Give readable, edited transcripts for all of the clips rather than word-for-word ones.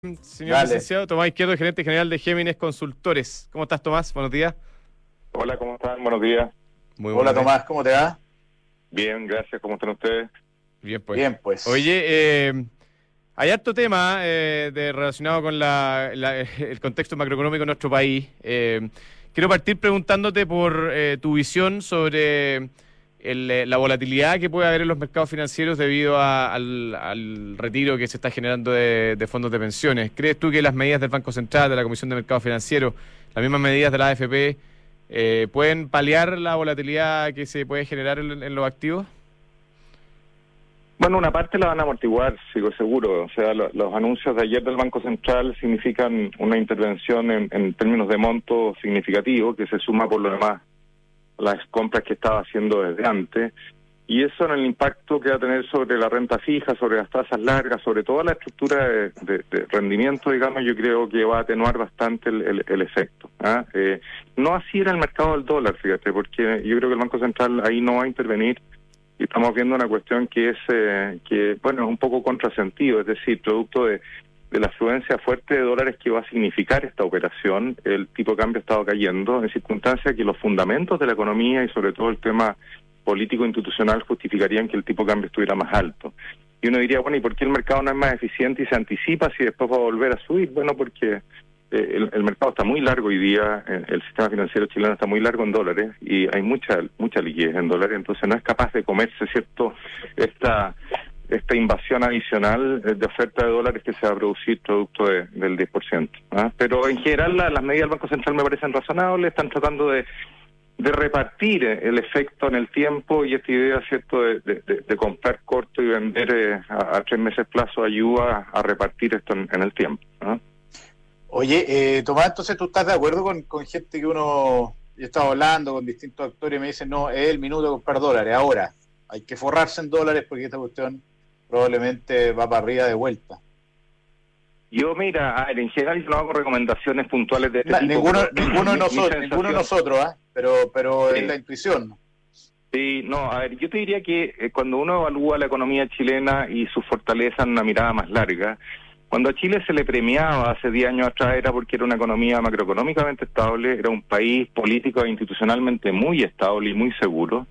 Señor Dale. licenciado Tomás Izquierdo, gerente general de Géminis Consultores. ¿Cómo estás, Tomás? Buenos días. Hola, ¿cómo están? Buenos días. Muy Hola buenos días. Tomás, ¿cómo te va? Bien, gracias. ¿Cómo están ustedes? Bien, pues. Bien, pues. Oye, hay harto tema relacionado con el contexto macroeconómico de nuestro país. Quiero partir preguntándote por tu visión sobre la volatilidad que puede haber en los mercados financieros debido al retiro que se está generando de fondos de pensiones. ¿Crees tú que las medidas del Banco Central, de la Comisión de Mercado Financiero, las mismas medidas de la AFP, pueden paliar la volatilidad que se puede generar en los activos? Bueno, una parte la van a amortiguar, sigo seguro. O sea, los anuncios de ayer del Banco Central significan una intervención en términos de monto significativo que se suma por lo demás a las compras que estaba haciendo desde antes. Y eso en el impacto que va a tener sobre la renta fija, sobre las tasas largas, sobre toda la estructura de rendimiento, digamos, yo creo que va a atenuar bastante el efecto. No así era el mercado del dólar, fíjate, porque yo creo que el Banco Central ahí no va a intervenir. Y estamos viendo una cuestión que es bueno, es un poco contrasentido, es decir, producto de la afluencia fuerte de dólares que va a significar esta operación. El tipo de cambio ha estado cayendo en circunstancias que los fundamentos de la economía y sobre todo el tema político institucional justificarían que el tipo de cambio estuviera más alto. Y uno diría, bueno, ¿y por qué el mercado no es más eficiente y se anticipa si después va a volver a subir? Bueno, porque el mercado está muy largo hoy día, el sistema financiero chileno está muy largo en dólares y hay mucha liquidez en dólares, entonces no es capaz de comerse, ¿cierto?, esta invasión adicional de oferta de dólares que se va a producir producto del 10%. Pero en general las medidas del Banco Central me parecen razonables, están tratando de repartir el efecto en el tiempo y esta idea, ¿cierto?, de comprar corto y vender a 3 meses plazo ayuda a repartir esto en el tiempo. Oye, Tomás, entonces tú estás de acuerdo con gente que yo estaba hablando con distintos actores y me dicen, no, es el minuto de comprar dólares, ahora hay que forrarse en dólares porque esta cuestión probablemente va para arriba de vuelta. Yo, mira, en general yo no hago recomendaciones puntuales de este tipo. Ninguno de nosotros, pero Sí. es la intuición. Sí, no, a ver, yo te diría que cuando uno evalúa la economía chilena y su fortaleza en una mirada más larga, cuando a Chile se le premiaba hace 10 años atrás era porque era una economía macroeconómicamente estable, era un país político e institucionalmente muy estable y muy seguro,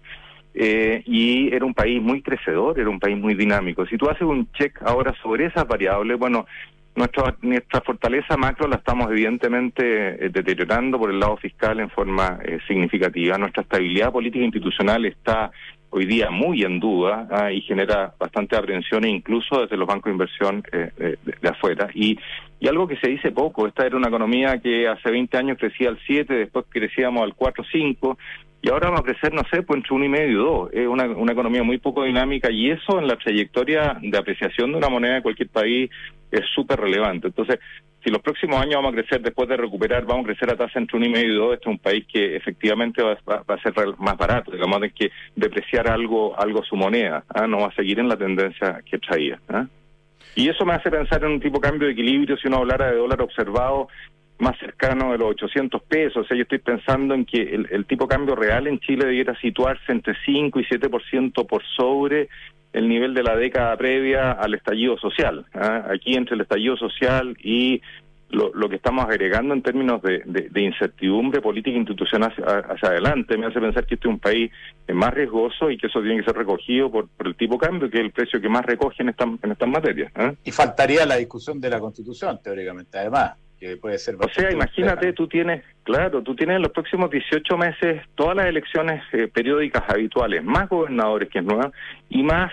y era un país muy crecedor, era un país muy dinámico. Si tú haces un check ahora sobre esas variables, bueno, nuestra fortaleza macro la estamos evidentemente deteriorando por el lado fiscal en forma significativa. Nuestra estabilidad política e institucional está hoy día muy en duda y genera bastante aprensiones incluso desde los bancos de inversión de afuera. Y algo que se dice poco, esta era una economía que hace 20 años crecía al 7, después crecíamos al 4, 5, y ahora vamos a crecer, no sé, pues entre 1,5 y 2. Es una economía muy poco dinámica y eso en la trayectoria de apreciación de una moneda de cualquier país es súper relevante. Entonces, si los próximos años vamos a crecer, después de recuperar, vamos a crecer a tasa entre 1,5 y 2, este es un país que efectivamente va a ser más barato, digamos, de que depreciar algo su moneda, no va a seguir en la tendencia que traía. Y eso me hace pensar en un tipo de cambio de equilibrio si uno hablara de dólar observado más cercano de los 800 pesos. O sea, yo estoy pensando en que el tipo de cambio real en Chile debiera situarse entre 5 y 7% por sobre el nivel de la década previa al estallido social. Aquí entre el estallido social y lo que estamos agregando en términos de incertidumbre política e institucional hacia adelante, me hace pensar que este es un país más riesgoso y que eso tiene que ser recogido por el tipo de cambio, que es el precio que más recoge en estas materias. Y faltaría la discusión de la Constitución, teóricamente, además, que puede ser O sea, imagínate, tú tienes en los próximos 18 meses todas las elecciones periódicas habituales, más gobernadores, que es nueva, y más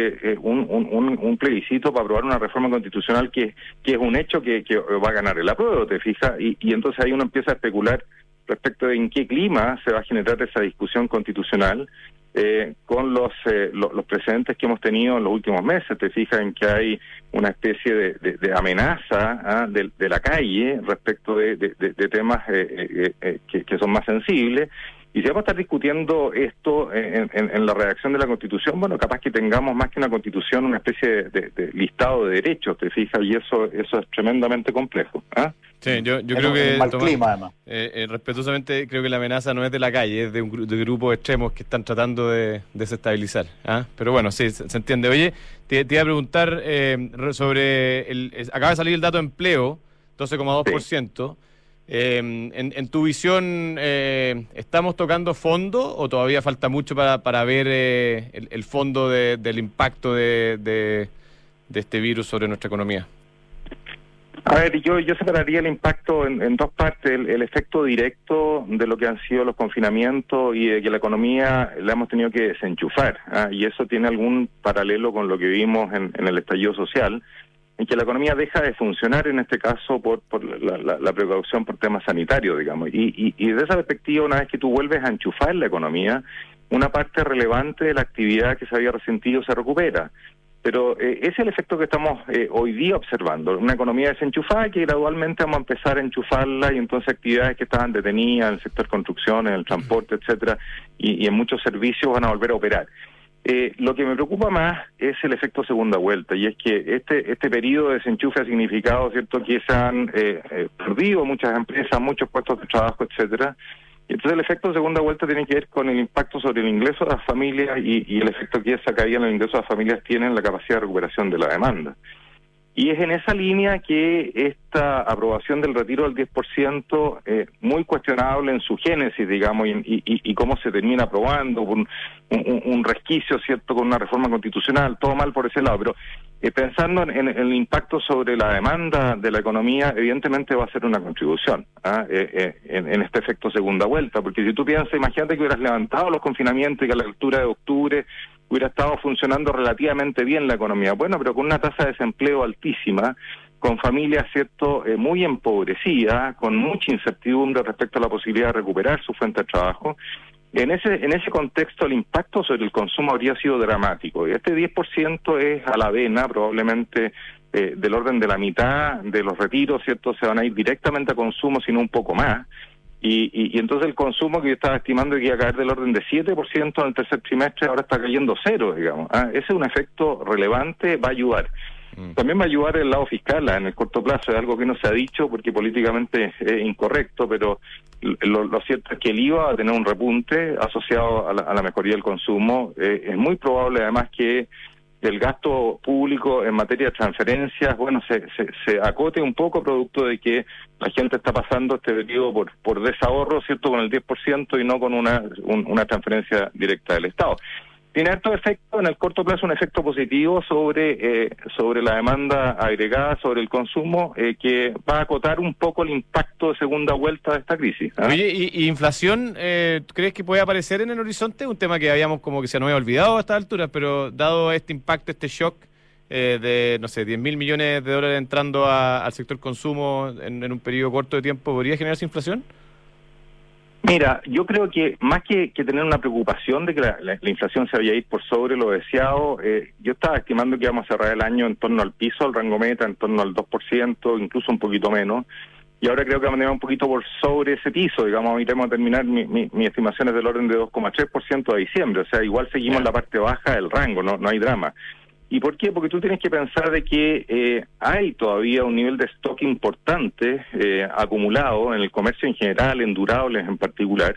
un plebiscito para aprobar una reforma constitucional que es un hecho que va a ganar el apruebo, ¿te fijas? Y entonces ahí uno empieza a especular respecto de en qué clima se va a generar esa discusión constitucional, con los precedentes que hemos tenido en los últimos meses. Te fijas en que hay una especie de amenaza de la calle respecto de temas que son más sensibles, Y si vamos a estar discutiendo esto en la redacción de la Constitución, bueno, capaz que tengamos más que una Constitución, una especie de listado de derechos, ¿te fijas? Y eso es tremendamente complejo. ¿Ah? Sí, yo creo que, un mal Tomás, clima, además. Respetuosamente, creo que la amenaza no es de la calle, es de grupos extremos que están tratando de desestabilizar. ¿Ah? Pero bueno, sí, se entiende. Oye, te iba a preguntar sobre acaba de salir el dato de empleo, 12,2%. En tu visión, ¿estamos tocando fondo o todavía falta mucho para ver el fondo del impacto de este virus sobre nuestra economía? A ver, yo separaría el impacto en dos partes, el efecto directo de lo que han sido los confinamientos y de que la economía la hemos tenido que desenchufar, y eso tiene algún paralelo con lo que vimos en el estallido social, en que la economía deja de funcionar, en este caso por la precaución por temas sanitarios, digamos, y desde esa perspectiva, una vez que tú vuelves a enchufar la economía, una parte relevante de la actividad que se había resentido se recupera. Pero ese es el efecto que estamos hoy día observando, una economía desenchufada que gradualmente vamos a empezar a enchufarla, y entonces actividades que estaban detenidas en el sector construcción, en el transporte, etcétera, y en muchos servicios van a volver a operar. Lo que me preocupa más es el efecto segunda vuelta, y es que este periodo de desenchufe ha significado, ¿cierto?, que se han perdido muchas empresas, muchos puestos de trabajo, etcétera. Y entonces el efecto de segunda vuelta tiene que ver con el impacto sobre el ingreso de las familias y el efecto que esa caída en el ingreso de las familias tiene en la capacidad de recuperación de la demanda. Y es en esa línea que esta aprobación del retiro del 10%, muy cuestionable en su génesis, digamos, y cómo se termina aprobando, un resquicio, ¿cierto?, con una reforma constitucional, todo mal por ese lado, pero pensando en el impacto sobre la demanda de la economía, evidentemente va a ser una contribución en este efecto segunda vuelta, porque si tú piensas, imagínate que hubieras levantado los confinamientos y que a la altura de octubre hubiera estado funcionando relativamente bien la economía. Bueno, pero con una tasa de desempleo altísima, con familias, ¿cierto?, muy empobrecidas, con mucha incertidumbre respecto a la posibilidad de recuperar su fuente de trabajo. En ese contexto, el impacto sobre el consumo habría sido dramático. Y este 10% es a la vena, probablemente del orden de la mitad de los retiros, ¿cierto?, se van a ir directamente a consumo, sino un poco más. Y entonces el consumo, que yo estaba estimando que iba a caer del orden de 7% en el tercer trimestre, ahora está cayendo 0, digamos. Ese es un efecto relevante, va a ayudar. También va a ayudar el lado fiscal en el corto plazo, es algo que no se ha dicho porque políticamente es incorrecto, pero lo cierto es que el IVA va a tener un repunte asociado a la mejoría del consumo. Es muy probable además que el gasto público en materia de transferencias, bueno, se acote un poco producto de que la gente está pasando este periodo por desahorro, ¿cierto?, con el 10% y no con una transferencia directa del Estado. Tiene harto efecto en el corto plazo, un efecto positivo sobre la demanda agregada, sobre el consumo, que va a acotar un poco el impacto de segunda vuelta de esta crisis. Oye, ¿y inflación crees que puede aparecer en el horizonte? Un tema que habíamos como que se nos había olvidado a estas alturas, pero dado este impacto, este shock de, no sé, 10.000 millones de dólares entrando al sector consumo en un periodo corto de tiempo, ¿podría generarse inflación? Mira, yo creo que más que tener una preocupación de que la inflación se vaya a ir por sobre lo deseado, yo estaba estimando que íbamos a cerrar el año en torno al piso, al rango meta, en torno al 2%, incluso un poquito menos, y ahora creo que vamos a tener un poquito por sobre ese piso, digamos, iremos a terminar, mi estimación es del orden de 2,3% a diciembre, o sea, igual seguimos en la parte baja del rango, no hay drama. ¿Y por qué? Porque tú tienes que pensar de que hay todavía un nivel de stock importante acumulado en el comercio en general, en durables en particular.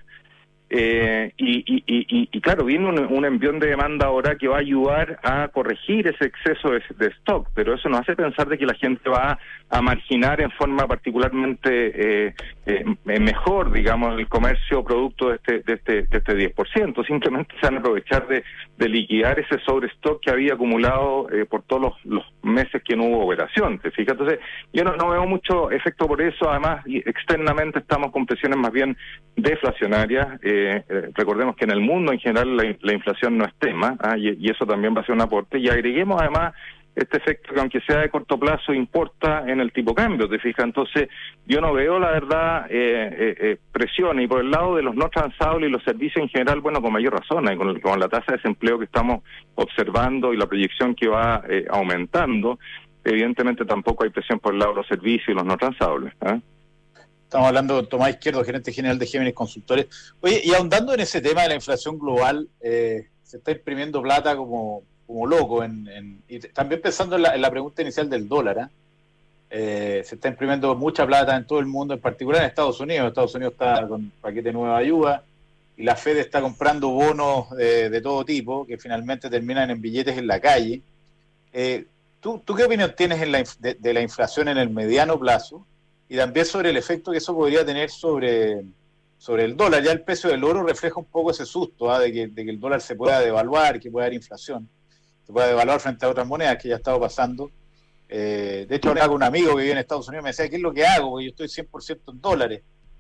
Y claro, viene un envión de demanda ahora que va a ayudar a corregir ese exceso de stock, pero eso nos hace pensar de que la gente va a marginar en forma particularmente mejor, digamos, el comercio producto de este 10%. Simplemente se van a aprovechar de liquidar ese sobrestock que había acumulado por todos los meses que no hubo operación, ¿te fijas? Entonces, yo no veo mucho efecto por eso. Además, externamente estamos con presiones más bien deflacionarias. Recordemos que en el mundo en general la inflación no es tema, y eso también va a ser un aporte. Y agreguemos además este efecto que, aunque sea de corto plazo, importa en el tipo de cambio, ¿te fijas? Entonces, yo no veo, la verdad, presión. Y por el lado de los no transables y los servicios en general, bueno, con mayor razón, con la tasa de desempleo que estamos observando y la proyección que va aumentando, evidentemente tampoco hay presión por el lado de los servicios y los no transables. Estamos hablando con Tomás Izquierdo, gerente general de Géminis Consultores. Oye, y ahondando en ese tema de la inflación global, se está imprimiendo plata como loco, y también pensando en la pregunta inicial del dólar, se está imprimiendo mucha plata en todo el mundo, en particular en Estados Unidos. Estados Unidos está con paquete de nueva ayuda, y la Fed está comprando bonos de todo tipo, que finalmente terminan en billetes en la calle. ¿Tú qué opinión tienes de la inflación en el mediano plazo? Y también sobre el efecto que eso podría tener sobre el dólar. Ya el precio del oro refleja un poco ese susto, de que el dólar se pueda devaluar, que pueda haber inflación, se pueda devaluar frente a otras monedas, que ya ha estado pasando. De hecho, ahora con un amigo que vive en Estados Unidos me decía, ¿qué es lo que hago? Porque yo estoy 100% en dólares.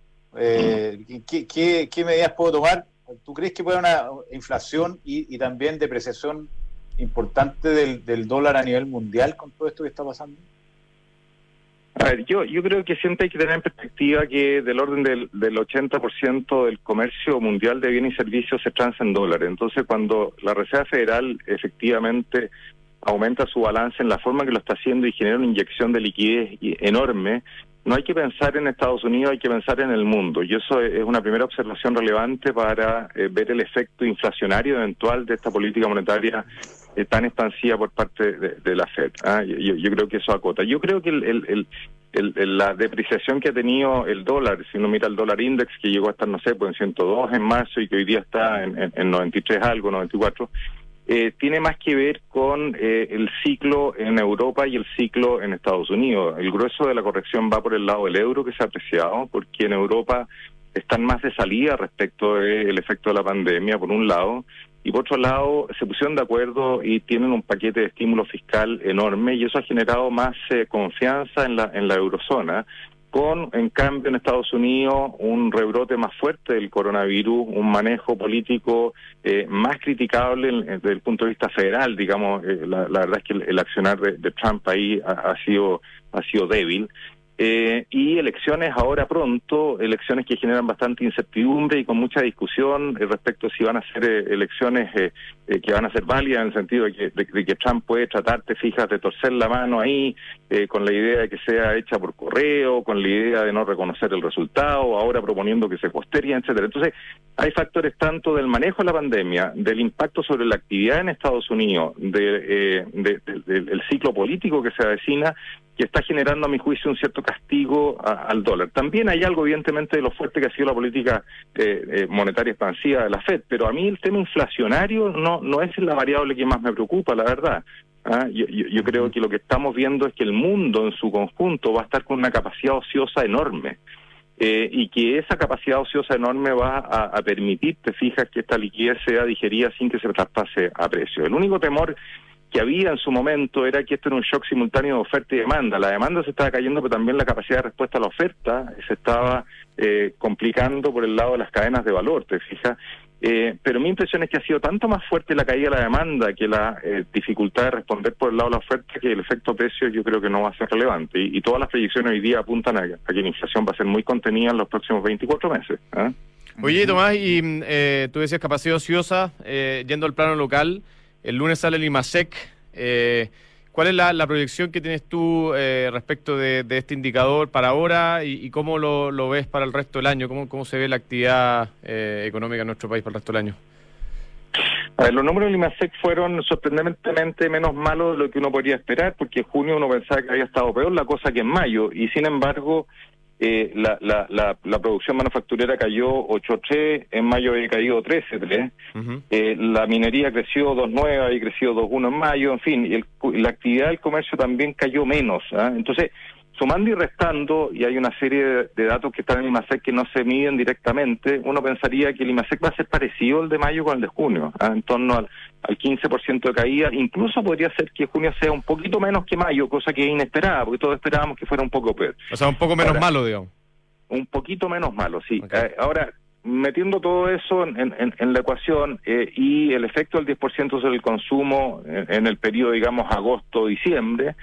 ¿Qué medidas puedo tomar? ¿Tú crees que puede haber una inflación y también depreciación importante del dólar a nivel mundial con todo esto que está pasando? A ver, yo creo que siempre hay que tener en perspectiva que del orden del 80% del comercio mundial de bienes y servicios se transa en dólares. Entonces, cuando la Reserva Federal efectivamente aumenta su balance en la forma que lo está haciendo y genera una inyección de liquidez enorme, no hay que pensar en Estados Unidos, hay que pensar en el mundo. Y eso es una primera observación relevante para ver el efecto inflacionario eventual de esta política monetaria tan expansiva por parte de la Fed. Yo creo que eso acota. Yo creo que la depreciación que ha tenido el dólar, si uno mira el dólar index, que llegó a estar, no sé, pues en 102 en marzo y que hoy día está en 93 algo, 94, tiene más que ver con el ciclo en Europa y el ciclo en Estados Unidos. El grueso de la corrección va por el lado del euro, que se ha apreciado, porque en Europa están más de salida respecto del efecto de la pandemia, por un lado, y por otro lado se pusieron de acuerdo y tienen un paquete de estímulo fiscal enorme, y eso ha generado más confianza en la eurozona, con, en cambio, en Estados Unidos un rebrote más fuerte del coronavirus, un manejo político más criticable desde el punto de vista federal, digamos. La verdad es que el accionar de Trump ahí ha sido débil. Y elecciones ahora pronto, elecciones que generan bastante incertidumbre y con mucha discusión respecto a si van a ser elecciones que van a ser válidas, en el sentido de que Trump puede tratar, te fijas, de torcer la mano ahí, con la idea de que sea hecha por correo, con la idea de no reconocer el resultado, ahora proponiendo que se postergue, etcétera. Entonces, hay factores tanto del manejo de la pandemia, del impacto sobre la actividad en Estados Unidos, del ciclo político que se avecina, que está generando, a mi juicio, un cierto castigo al dólar. También hay algo, evidentemente, de lo fuerte que ha sido la política monetaria expansiva de la Fed, pero a mí el tema inflacionario no es la variable que más me preocupa, la verdad. Yo creo que lo que estamos viendo es que el mundo en su conjunto va a estar con una capacidad ociosa enorme. Y que esa capacidad ociosa enorme va a permitir, te fijas, que esta liquidez sea digerida sin que se traspase a precio. El único temor que había en su momento era que esto era un shock simultáneo de oferta y demanda. La demanda se estaba cayendo, pero también la capacidad de respuesta a la oferta se estaba complicando por el lado de las cadenas de valor, te fijas. Pero mi impresión es que ha sido tanto más fuerte la caída de la demanda que la dificultad de responder por el lado de la oferta, que el efecto precio yo creo que no va a ser relevante. Y todas las proyecciones hoy día apuntan a que la inflación va a ser muy contenida en los próximos 24 meses. Oye, Tomás, y tú decías capacidad ociosa, yendo al plano local, el lunes sale el IMASEC. ¿Cuál es la proyección que tienes tú respecto de este indicador para ahora y cómo lo ves para el resto del año? ¿Cómo se ve la actividad económica en nuestro país para el resto del año? A ver, los números del IMASEC fueron sorprendentemente menos malos de lo que uno podría esperar, porque en junio uno pensaba que había estado peor la cosa que en mayo, y sin embargo la producción manufacturera cayó 8.3, en mayo había caído 13.3, la minería creció 2.9, había crecido 2.1 en mayo, en fin, y la actividad del comercio también cayó menos. Entonces, sumando y restando, y hay una serie de datos que están en el IMASEC que no se miden directamente, uno pensaría que el IMASEC va a ser parecido al de mayo con el de junio, en torno al 15% de caída. Incluso podría ser que junio sea un poquito menos que mayo, cosa que es inesperada, porque todos esperábamos que fuera un poco peor. O sea, un poco menos malo, digamos. Un poquito menos malo, sí. Okay. Ahora, metiendo todo eso en la ecuación y el efecto del 10% sobre el consumo en el periodo, digamos, agosto-diciembre,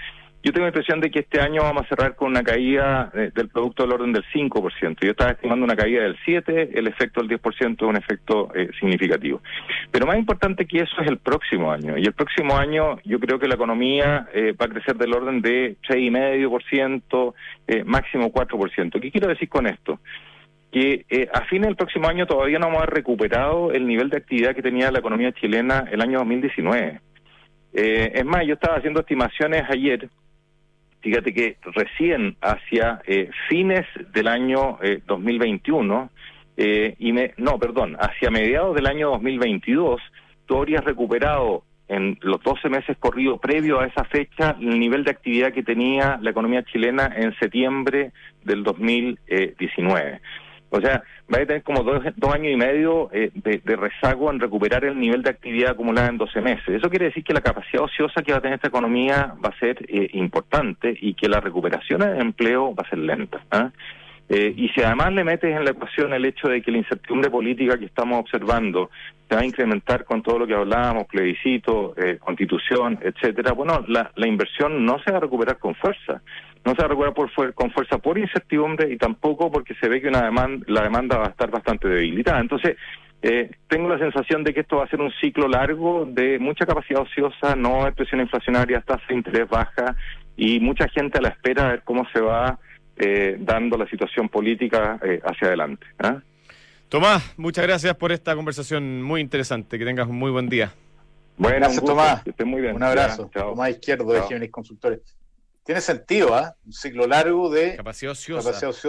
yo tengo la impresión de que este año vamos a cerrar con una caída del producto del orden del 5%. Yo estaba estimando una caída del 7%, el efecto del 10% es un efecto significativo. Pero más importante que eso es el próximo año. Y el próximo año yo creo que la economía va a crecer del orden de 6,5%, máximo 4%. ¿Qué quiero decir con esto? Que a fines del próximo año todavía no vamos a haber recuperado el nivel de actividad que tenía la economía chilena el año 2019. Es más, yo estaba haciendo estimaciones ayer. Fíjate que recién hacia fines del año 2021, hacia mediados del año 2022, tú habrías recuperado en los 12 meses corridos previo a esa fecha el nivel de actividad que tenía la economía chilena en septiembre del 2019. O sea, va a tener como dos años y medio de rezago en recuperar el nivel de actividad acumulada en 12 meses. Eso quiere decir que la capacidad ociosa que va a tener esta economía va a ser importante y que la recuperación del empleo va a ser lenta. Y si además le metes en la ecuación el hecho de que la incertidumbre política que estamos observando se va a incrementar con todo lo que hablábamos, plebiscito, constitución, etcétera, bueno, la inversión no se va a recuperar con fuerza. No se va a recuperar con fuerza por incertidumbre y tampoco porque se ve que la demanda va a estar bastante debilitada. Entonces, tengo la sensación de que esto va a ser un ciclo largo de mucha capacidad ociosa, no va a haber presión inflacionaria, tasa de interés baja y mucha gente a la espera de ver cómo se va dando la situación política hacia adelante. Tomás, muchas gracias por esta conversación muy interesante. Que tengas un muy buen día. Bueno, gracias, Tomás. Que estés muy bien. Un abrazo. Ya, Tomás Izquierdo, de Géminis Consultores. Tiene sentido, un ciclo largo de capacidad ociosa.